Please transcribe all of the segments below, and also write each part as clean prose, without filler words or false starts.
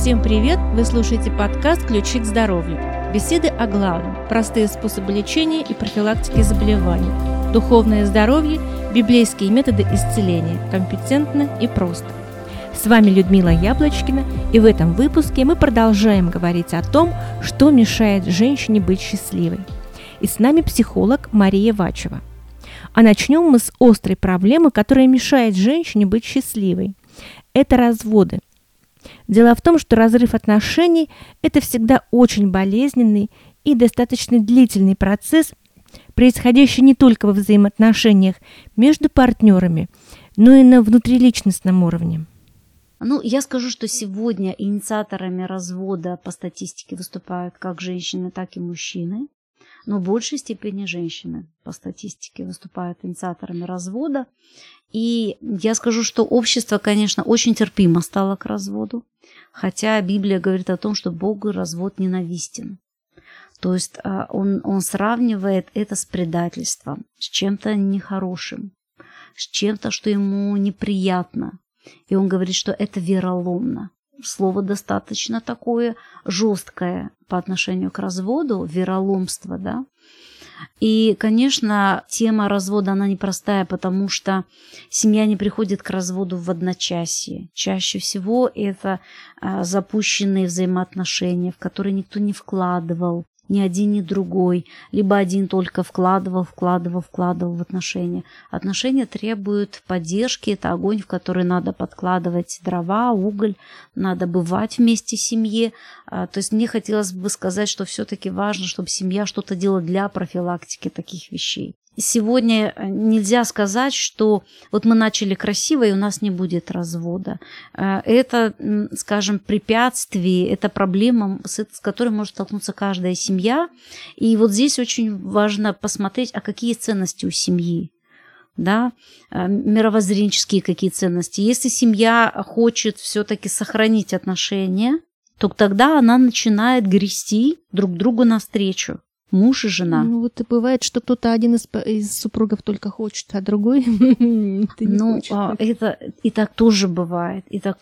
Всем привет! Вы слушаете подкаст «Ключи к здоровью». Беседы о главном, простые способы лечения и профилактики заболеваний, духовное здоровье, библейские методы исцеления, компетентно и просто. С вами Людмила Яблочкина, и в этом выпуске мы продолжаем говорить о том, что мешает женщине быть счастливой. И с нами психолог Мария Вачева. А начнем мы с острой проблемы, которая мешает женщине быть счастливой. Это разводы. Дело в том, что разрыв отношений – это всегда очень болезненный и достаточно длительный процесс, происходящий не только во взаимоотношениях между партнерами, но и на внутриличностном уровне. Я скажу, что сегодня инициаторами развода по статистике выступают как женщины, так и мужчины. Но в большей степени женщины по статистике выступают инициаторами развода. И я скажу, что общество, конечно, очень терпимо стало к разводу, хотя Библия говорит о том, что Богу развод ненавистен. То есть он сравнивает это с предательством, с чем-то нехорошим, с чем-то, что ему неприятно. И он говорит, что это вероломно. Слово достаточно такое жесткое по отношению к разводу, вероломство, да. И, конечно, тема развода, она непростая, потому что семья не приходит к разводу в одночасье. Чаще всего это запущенные взаимоотношения, в которые никто не вкладывал, ни один, ни другой, либо один только вкладывал в отношения. Отношения требуют поддержки, это огонь, в который надо подкладывать дрова, уголь, надо бывать вместе в семье. То есть мне хотелось бы сказать, что все-таки важно, чтобы семья что-то делала для профилактики таких вещей. Сегодня нельзя сказать, что вот мы начали красиво, и у нас не будет развода. Это, скажем, препятствие, это проблема, с которой может столкнуться каждая семья. И вот здесь очень важно посмотреть, а какие ценности у семьи. Да, мировоззренческие какие ценности. Если семья хочет все-таки сохранить отношения, то тогда она начинает грести друг другу навстречу. Муж и жена. Вот и бывает, что кто-то один из супругов только хочет, а другой не хочет. Это и так тоже бывает,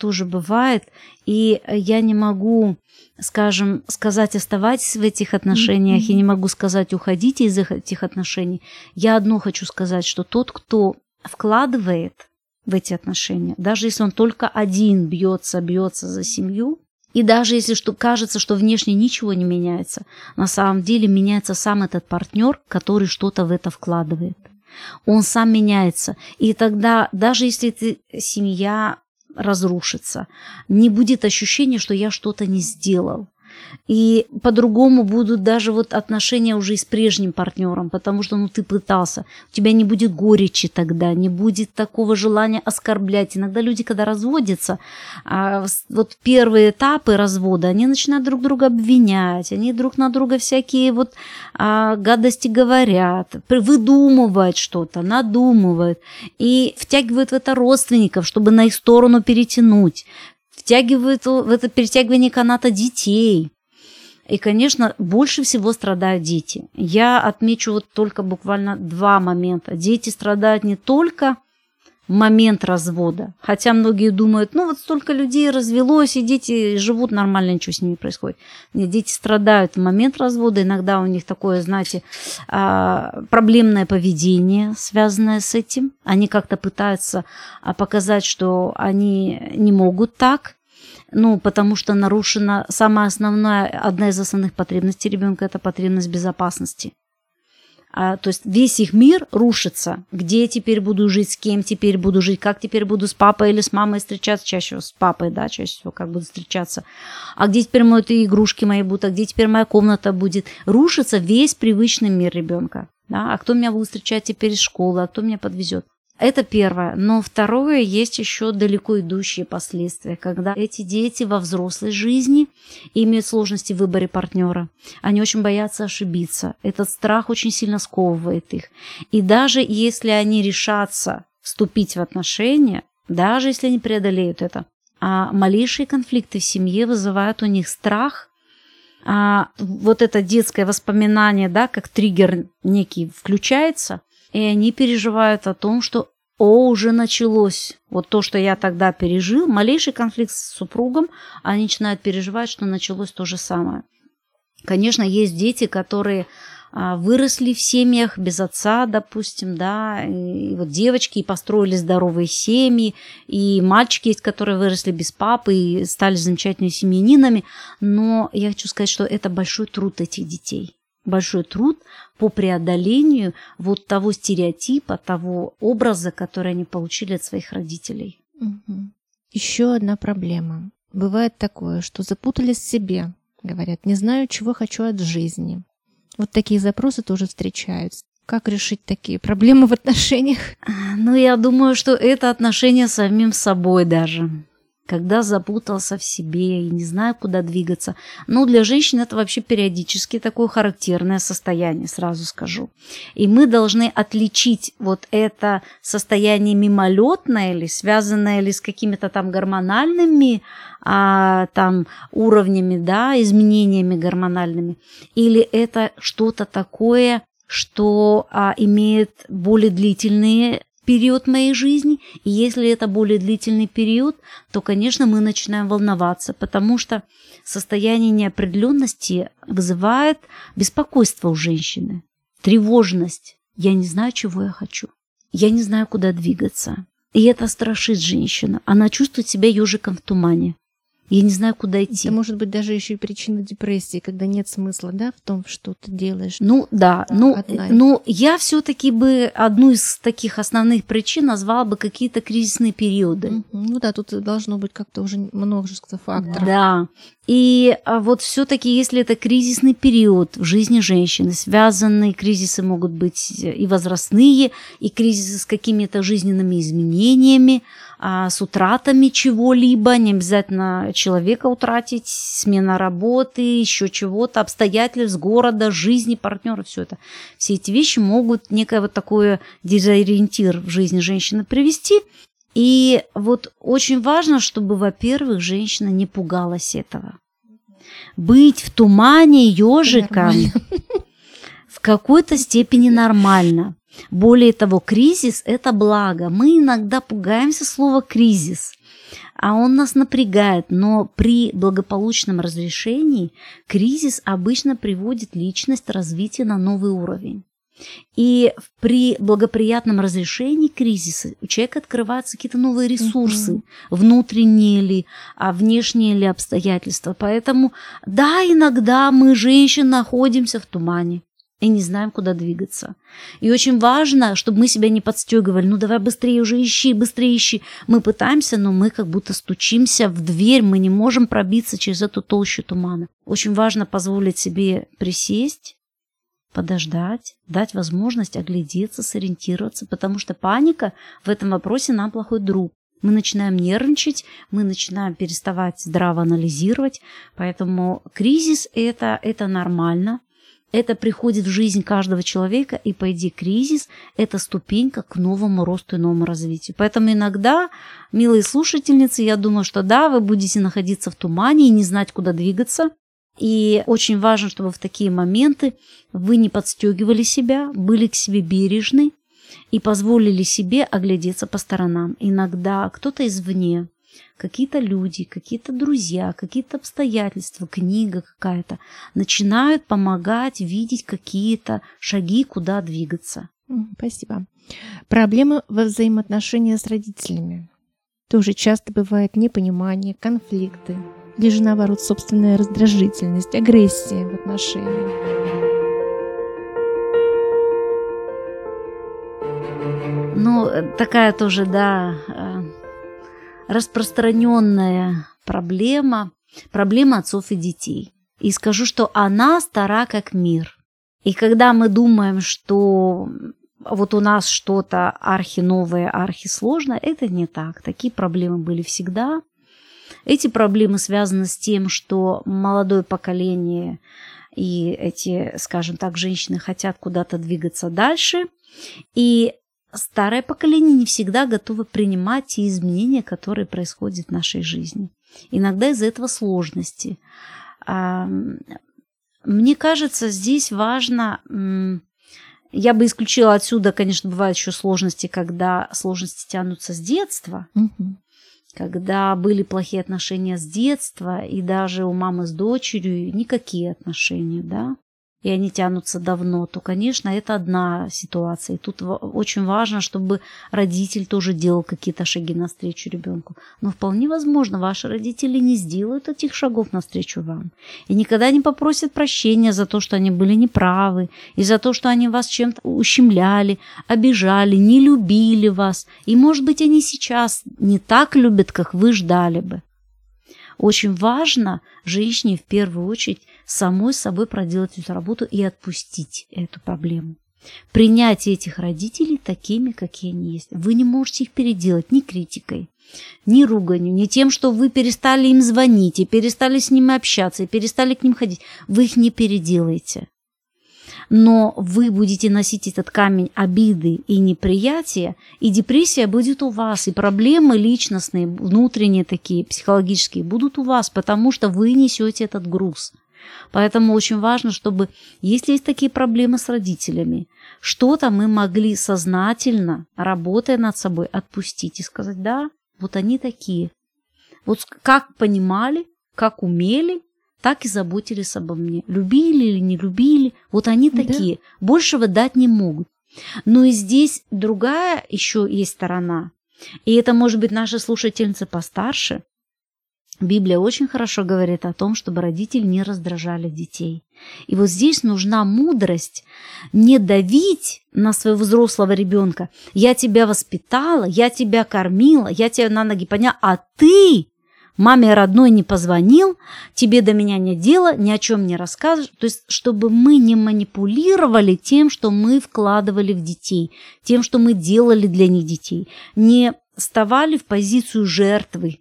И я не могу, скажем, сказать оставайтесь в этих отношениях, я не могу сказать уходите из этих отношений. Я одно хочу сказать, что тот, кто вкладывает в эти отношения, даже если он только один бьется за семью, и даже если кажется, что внешне ничего не меняется, на самом деле меняется сам этот партнер, который что-то в это вкладывает. Он сам меняется. И тогда, даже если семья разрушится, не будет ощущения, что я что-то не сделал. И по-другому будут даже отношения уже и с прежним партнером, потому что ты пытался. У тебя не будет горечи тогда, не будет такого желания оскорблять. Иногда люди, когда разводятся, первые этапы развода, они начинают друг друга обвинять, они друг на друга всякие гадости говорят, выдумывают что-то, надумывают и втягивают в это родственников, чтобы на их сторону перетянуть. Втягивают в это перетягивание каната детей. И, конечно, больше всего страдают дети. Я отмечу только буквально 2 момента. Дети страдают не только в момент развода, хотя многие думают, столько людей развелось, и дети живут нормально, ничего с ними не происходит. Нет, дети страдают в момент развода, иногда у них такое, проблемное поведение, связанное с этим. Они как-то пытаются показать, что они не могут так, потому что нарушена самая основная, одна из основных потребностей ребенка – это потребность безопасности. То есть весь их мир рушится. Где я теперь буду жить, с кем теперь буду жить, как теперь буду с папой или с мамой встречаться, чаще всего с папой, да, чаще всего как буду встречаться. А где теперь игрушки мои будут, а где теперь моя комната будет. Рушится весь привычный мир ребенка. Да? А кто меня будет встречать теперь из школы, а кто меня подвезет. Это первое. Но второе, есть еще далеко идущие последствия, когда эти дети во взрослой жизни имеют сложности в выборе партнера. Они очень боятся ошибиться. Этот страх очень сильно сковывает их. И даже если они решатся вступить в отношения, даже если они преодолеют это, малейшие конфликты в семье вызывают у них страх. Это детское воспоминание, да, как триггер некий включается, и они переживают о том, что уже началось. Вот то, что я тогда пережил, малейший конфликт с супругом, они начинают переживать, что началось то же самое. Конечно, есть дети, которые выросли в семьях без отца, допустим, да, и вот девочки и построили здоровые семьи, и мальчики есть, которые выросли без папы и стали замечательными семьянинами, но я хочу сказать, что это большой труд этих детей, большой труд по преодолению вот того стереотипа, того образа, который они получили от своих родителей. Еще одна проблема. Бывает такое, что запутались в себе, говорят, не знаю, чего хочу от жизни. Вот такие запросы тоже встречаются. Как решить такие проблемы в отношениях? Ну, я думаю, что это отношение с самим собой даже. Когда запутался в себе и не знаю, куда двигаться. Ну, для женщин это вообще периодически такое характерное состояние, сразу скажу. И мы должны отличить вот это состояние мимолетное или связанное ли с какими-то там гормональными там уровнями, да, изменениями гормональными, или это что-то такое, что имеет более длительный период моей жизни, и если это более длительный период, то, конечно, мы начинаем волноваться, потому что состояние неопределенности вызывает беспокойство у женщины, тревожность. Я не знаю, чего я хочу, я не знаю, куда двигаться. И это страшит женщину. Она чувствует себя ежиком в тумане. Я не знаю, куда идти. Это может быть даже еще и причина депрессии, когда нет смысла, да, в том, что ты делаешь. Ну да, я все-таки бы одну из таких основных причин назвала бы какие-то кризисные периоды. Ну да, тут должно быть как-то уже множество факторов. Да. И вот все-таки, если это кризисный период в жизни женщины, связанные кризисы могут быть и возрастные, и кризисы с какими-то жизненными изменениями, с утратами чего-либо, не обязательно человека утратить, смена работы, еще чего-то, обстоятельств города, жизни, партнера, все это. Все эти вещи могут некое вот такое дезориентир в жизни женщины привести. И вот очень важно, чтобы, во-первых, женщина не пугалась этого. Быть в тумане ежиком в какой-то степени нормально. Более того, кризис – это благо. Мы иногда пугаемся слова «кризис», а он нас напрягает. Но при благополучном разрешении кризис обычно приводит личность развития на новый уровень. И при благоприятном разрешении кризиса у человека открываются какие-то новые ресурсы, внутренние ли, внешние ли обстоятельства. Поэтому, да, иногда мы, женщины, находимся в тумане и не знаем, куда двигаться. И очень важно, чтобы мы себя не подстегивали. Ну, давай быстрее уже ищи, быстрее ищи. Мы пытаемся, но мы как будто стучимся в дверь, мы не можем пробиться через эту толщу тумана. Очень важно позволить себе присесть, подождать, дать возможность оглядеться, сориентироваться, потому что паника в этом вопросе нам плохой друг. Мы начинаем нервничать, мы начинаем переставать здраво анализировать, поэтому кризис это нормально, это приходит в жизнь каждого человека, и, по идее, кризис – это ступенька к новому росту и новому развитию. Поэтому иногда, милые слушательницы, я думаю, что да, вы будете находиться в тумане и не знать, куда двигаться. И очень важно, чтобы в такие моменты вы не подстегивали себя, были к себе бережны и позволили себе оглядеться по сторонам. Иногда кто-то извне, какие-то люди, какие-то друзья, какие-то обстоятельства, книга какая-то начинают помогать видеть какие-то шаги, куда двигаться. Спасибо. Проблемы во взаимоотношениях с родителями. Тоже часто бывает непонимание, конфликты. Или же, наоборот, собственная раздражительность, агрессия в отношениях. Ну, такая тоже, да, распространенная проблема отцов и детей. И скажу, что она стара как мир. И когда мы думаем, что вот у нас что-то архи-новое, архи-сложное, это не так. Такие проблемы были всегда. Эти проблемы связаны с тем, что молодое поколение и эти, скажем так, женщины хотят куда-то двигаться дальше. И старое поколение не всегда готово принимать те изменения, которые происходят в нашей жизни. Иногда из-за этого сложности. Мне кажется, здесь важно Я бы исключила отсюда, конечно, бывают еще сложности, когда сложности тянутся с детства, когда были плохие отношения с детства, и даже у мамы с дочерью никакие отношения, да, и они тянутся давно, то, конечно, это одна ситуация. И тут очень важно, чтобы родитель тоже делал какие-то шаги навстречу ребенку. Но вполне возможно, ваши родители не сделают этих шагов навстречу вам. И никогда не попросят прощения за то, что они были неправы, и за то, что они вас чем-то ущемляли, обижали, не любили вас. И, может быть, они сейчас не так любят, как вы ждали бы. Очень важно женщине в первую очередь самой собой проделать эту работу и отпустить эту проблему. Принять этих родителей такими, какие они есть. Вы не можете их переделать ни критикой, ни руганью, ни тем, что вы перестали им звонить, и перестали с ними общаться, и перестали к ним ходить. Вы их не переделаете. Но вы будете носить этот камень обиды и неприятия, и депрессия будет у вас, и проблемы личностные, внутренние такие, психологические, будут у вас, потому что вы несете этот груз. Поэтому очень важно, чтобы, если есть такие проблемы с родителями, что-то мы могли сознательно, работая над собой, отпустить и сказать: да, вот они такие. Вот как понимали, как умели, так и заботились обо мне. Любили или не любили, вот они такие. Да. Большего дать не могут. Но и здесь другая еще есть сторона. И это может быть наши слушательницы постарше. Библия очень хорошо говорит о том, чтобы родители не раздражали детей. И вот здесь нужна мудрость не давить на своего взрослого ребенка. Я тебя воспитала, я тебя кормила, я тебя на ноги подняла, а ты маме родной не позвонил, тебе до меня нет дела, ни о чем не расскажешь. То есть, чтобы мы не манипулировали тем, что мы вкладывали в детей, тем, что мы делали для них детей, не вставали в позицию жертвы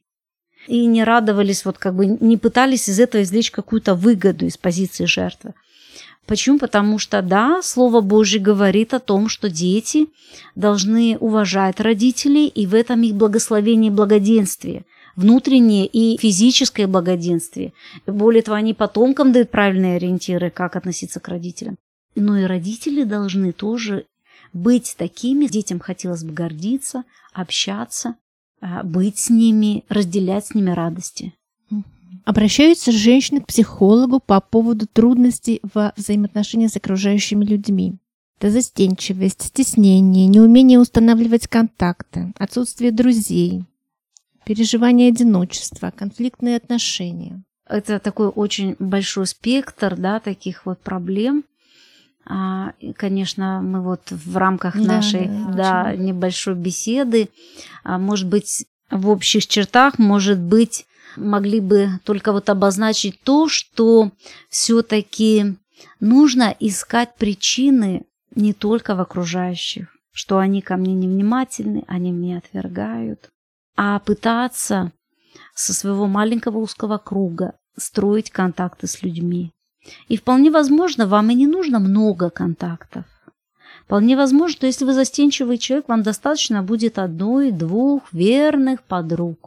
и не радовались, вот как бы не пытались из этого извлечь какую-то выгоду из позиции жертвы. Почему? Потому что, да, Слово Божье говорит о том, что дети должны уважать родителей, и в этом их благословение и благоденствие, внутреннее и физическое благоденствие. Более того, они потомкам дают правильные ориентиры, как относиться к родителям. Но и родители должны тоже быть такими. Детям хотелось бы гордиться, общаться, быть с ними, разделять с ними радости. Обращаются женщины к психологу по поводу трудностей во взаимоотношениях с окружающими людьми. Это застенчивость, стеснение, неумение устанавливать контакты, отсутствие друзей, переживание одиночества, конфликтные отношения. Это такой очень большой спектр, да, таких вот проблем. Конечно, мы вот в рамках нашей небольшой беседы, может быть, в общих чертах, может быть, могли бы только вот обозначить то, что все-таки нужно искать причины не только в окружающих, что они ко мне невнимательны, они меня отвергают, а пытаться со своего маленького узкого круга строить контакты с людьми. И вполне возможно, вам и не нужно много контактов. Вполне возможно, что если вы застенчивый человек, вам достаточно будет 1-2 верных подруг.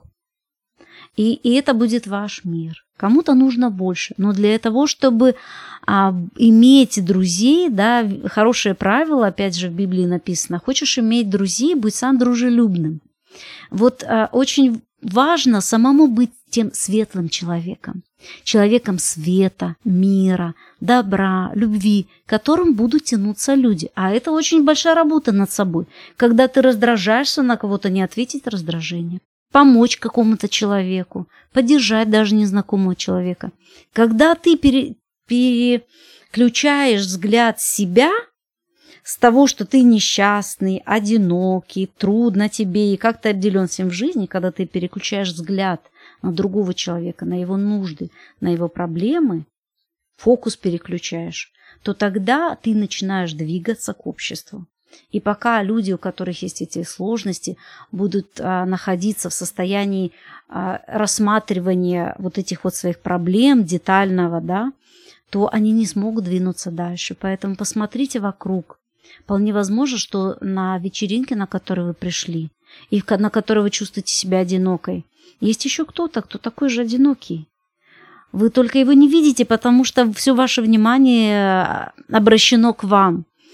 И это будет ваш мир. Кому-то нужно больше. Но для того, чтобы иметь друзей, да, хорошее правило, опять же, в Библии написано: хочешь иметь друзей, будь сам дружелюбным. Вот очень важно самому быть тем светлым человеком. Человеком света, мира, добра, любви, к которым будут тянуться люди. А это очень большая работа над собой. Когда ты раздражаешься на кого-то, не ответить раздражение. Помочь какому-то человеку, поддержать даже незнакомого человека. Когда ты переключаешь взгляд себя с того, что ты несчастный, одинокий, трудно тебе и как-то отделен всем в жизни, когда ты переключаешь взгляд на другого человека, на его нужды, на его проблемы, фокус переключаешь, то тогда ты начинаешь двигаться к обществу. И пока люди, у которых есть эти сложности, будут находиться в состоянии рассматривания вот этих вот своих проблем детального, да, то они не смогут двинуться дальше. Поэтому посмотрите вокруг. Вполне возможно, что на вечеринке, на которую вы пришли, и на которой вы чувствуете себя одинокой, есть еще кто-то, кто такой же одинокий. Вы только его не видите, потому что все ваше внимание обращено к вам.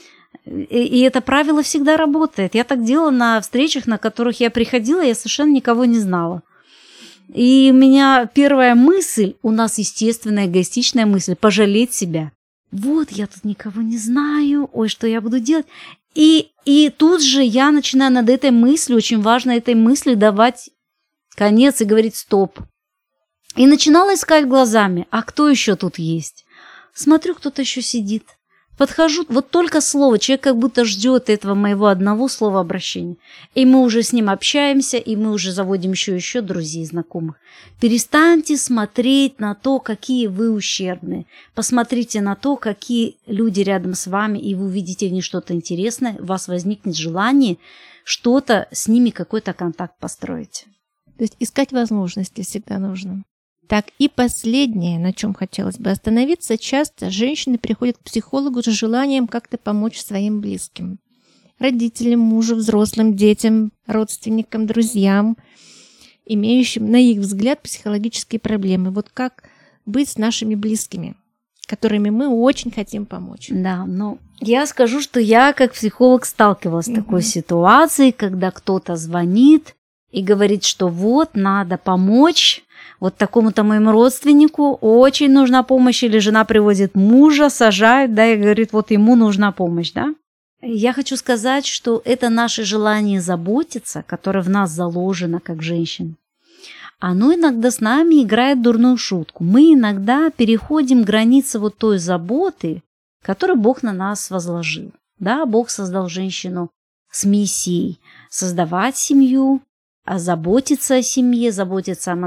И это правило всегда работает. Я так делала на встречах, на которых я приходила, я совершенно никого не знала. И у меня первая мысль, у нас естественная эгоистичная мысль, пожалеть себя. Вот, я тут никого не знаю, ой, что я буду делать? И тут же я начинаю над этой мыслью, очень важно этой мысли давать конец и говорить стоп. И начинала искать глазами, а кто еще тут есть? Смотрю, кто-то еще сидит. Подхожу, вот только слово, человек как будто ждет этого моего одного слова обращения. И мы уже с ним общаемся, и мы уже заводим еще друзей, знакомых. Перестаньте смотреть на то, какие вы ущербные. Посмотрите на то, какие люди рядом с вами, и вы увидите в них что-то интересное, у вас возникнет желание что-то с ними, какой-то контакт построить. То есть искать возможности всегда нужно. Так, и последнее, на чем хотелось бы остановиться, часто женщины приходят к психологу с желанием как-то помочь своим близким. Родителям, мужу, взрослым, детям, родственникам, друзьям, имеющим, на их взгляд, психологические проблемы. Вот как быть с нашими близкими, которыми мы очень хотим помочь? Да, но я скажу, что я как психолог сталкивалась с такой ситуацией, когда кто-то звонит и говорит, что вот, надо помочь, вот такому-то моему родственнику очень нужна помощь, или жена приводит мужа, сажает, да, и говорит, вот ему нужна помощь, да. Я хочу сказать, что это наше желание заботиться, которое в нас заложено как женщин, оно иногда с нами играет дурную шутку. Мы иногда переходим границы вот той заботы, которую Бог на нас возложил. Да, Бог создал женщину с миссией создавать семью, заботиться о семье, заботиться о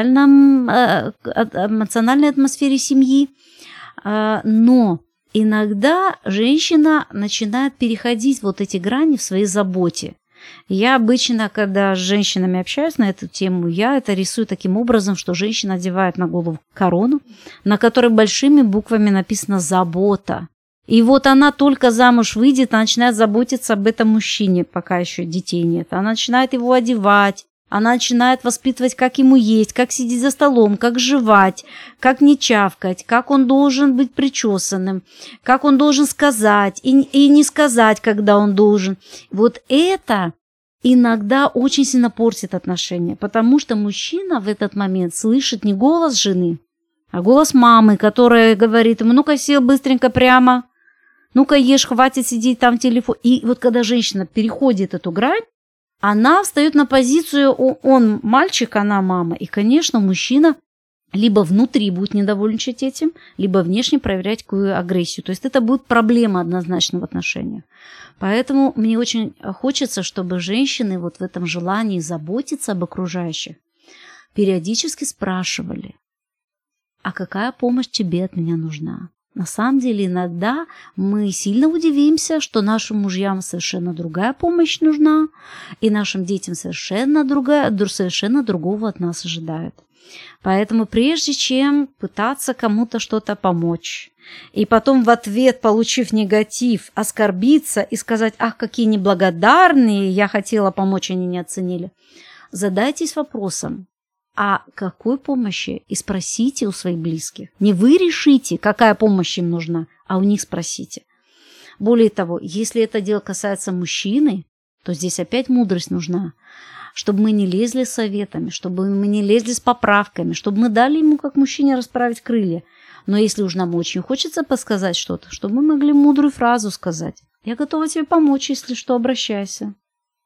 эмоциональной атмосфере семьи. Но иногда женщина начинает переходить вот эти грани в своей заботе. Я обычно, когда с женщинами общаюсь на эту тему, я это рисую таким образом, что женщина одевает на голову корону, на которой большими буквами написано «забота». И вот она только замуж выйдет, она начинает заботиться об этом мужчине, пока еще детей нет. Она начинает его одевать, она начинает воспитывать, как ему есть, как сидеть за столом, как жевать, как не чавкать, как он должен быть причесанным, как он должен сказать и не сказать, когда он должен. Вот это иногда очень сильно портит отношения, потому что мужчина в этот момент слышит не голос жены, а голос мамы, которая говорит ему: ну-ка сел быстренько прямо, ну-ка ешь, хватит сидеть там в телефоне. И вот когда женщина переходит эту грань, она встает на позицию, он мальчик, она мама. И, конечно, мужчина либо внутри будет недовольничать этим, либо внешне проявлять какую агрессию. То есть это будет проблема однозначно в отношениях. Поэтому мне очень хочется, чтобы женщины вот в этом желании заботиться об окружающих периодически спрашивали: а какая помощь тебе от меня нужна? На самом деле иногда мы сильно удивимся, что нашим мужьям совершенно другая помощь нужна, и нашим детям совершенно другого от нас ожидают. Поэтому прежде чем пытаться кому-то что-то помочь, и потом в ответ, получив негатив, оскорбиться и сказать: ах, какие неблагодарные, я хотела помочь, они не оценили, задайтесь вопросом: а какой помощи? И спросите у своих близких. Не вы решите, какая помощь им нужна, а у них спросите. Более того, если это дело касается мужчины, то здесь опять мудрость нужна, чтобы мы не лезли с советами, чтобы мы не лезли с поправками, чтобы мы дали ему, как мужчине, расправить крылья. Но если уж нам очень хочется подсказать что-то, чтобы мы могли мудрую фразу сказать: я готова тебе помочь, если что, обращайся.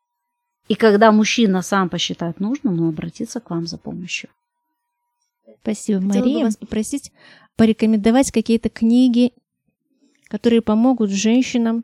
И когда мужчина сам посчитает нужным, он обратится к вам за помощью. Спасибо, Мария. Хотела бы вас попросить порекомендовать какие-то книги, которые помогут женщинам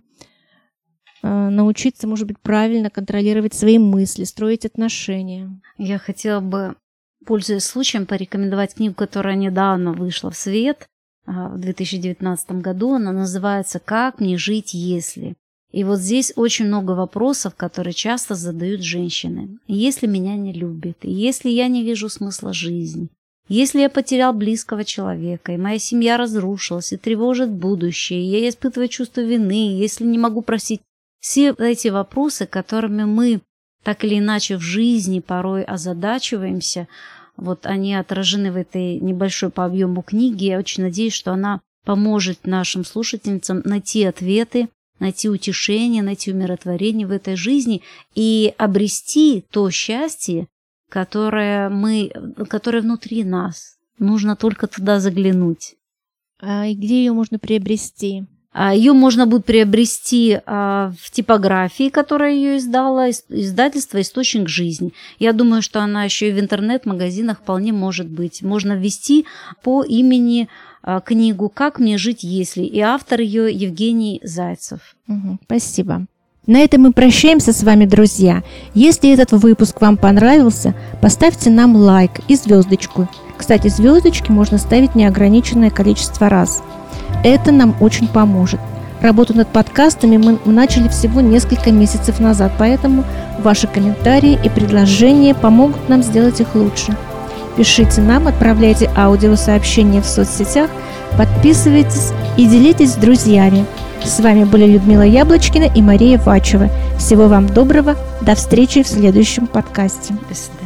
научиться, может быть, правильно контролировать свои мысли, строить отношения. Я хотела бы, пользуясь случаем, порекомендовать книгу, которая недавно вышла в свет в 2019 году. Она называется «Как мне жить, если?». И вот здесь очень много вопросов, которые часто задают женщины. Если меня не любят, и если я не вижу смысла жизни, если я потерял близкого человека, и моя семья разрушилась, и тревожит будущее, и я испытываю чувство вины, если не могу просить. Все эти вопросы, которыми мы так или иначе в жизни порой озадачиваемся, вот они отражены в этой небольшой по объему книге. Я очень надеюсь, что она поможет нашим слушательницам найти ответы найти утешение, найти умиротворение в этой жизни и обрести то счастье, которое внутри нас. Нужно только туда заглянуть. И где ее можно приобрести? Ее можно будет приобрести в типографии, которая ее издала, издательство «Источник жизни». Я думаю, что она еще и в интернет-магазинах вполне может быть. Можно ввести по имени книгу «Как мне жить, если?» и автор ее Евгений Зайцев. Спасибо. На этом мы прощаемся с вами, друзья. Если этот выпуск вам понравился, поставьте нам лайк и звездочку. Кстати, звездочки можно ставить неограниченное количество раз. Это нам очень поможет. Работу над подкастами мы начали всего несколько месяцев назад, поэтому ваши комментарии и предложения помогут нам сделать их лучше. Пишите нам, отправляйте аудиосообщения в соцсетях, подписывайтесь и делитесь с друзьями. С вами были Людмила Яблочкина и Мария Вачева. Всего вам доброго. До встречи в следующем подкасте. До свидания.